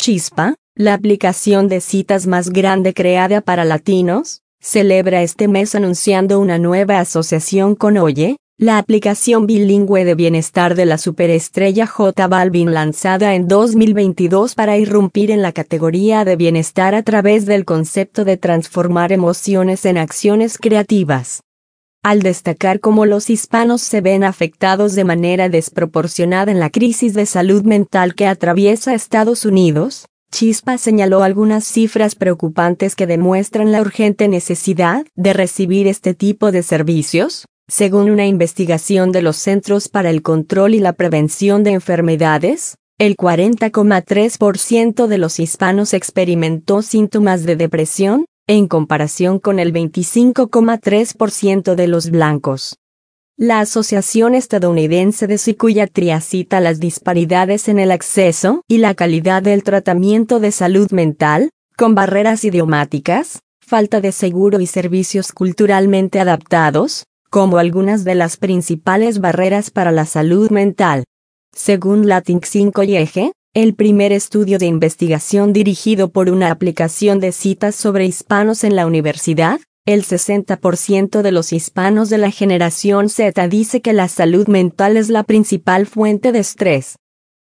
Chispa, la aplicación de citas más grande creada para latinos, celebra este mes anunciando una nueva asociación con Oye, la aplicación bilingüe de bienestar de la superestrella J Balvin, lanzada en 2022 para irrumpir en la categoría de bienestar a través del concepto de transformar emociones en acciones creativas. Al destacar cómo los hispanos se ven afectados de manera desproporcionada en la crisis de salud mental que atraviesa Estados Unidos, Chispa señaló algunas cifras preocupantes que demuestran la urgente necesidad de recibir este tipo de servicios. Según una investigación de los Centros para el Control y la Prevención de Enfermedades, el 40,3% de los hispanos experimentó síntomas de depresión, en comparación con el 25,3% de los blancos. La Asociación Estadounidense de Psiquiatría cita las disparidades en el acceso y la calidad del tratamiento de salud mental, con barreras idiomáticas, falta de seguro y servicios culturalmente adaptados, como algunas de las principales barreras para la salud mental. Según Latin 5 y Eje, el primer estudio de investigación dirigido por una aplicación de citas sobre hispanos en la universidad, el 60% de los hispanos de la generación Z dice que la salud mental es la principal fuente de estrés.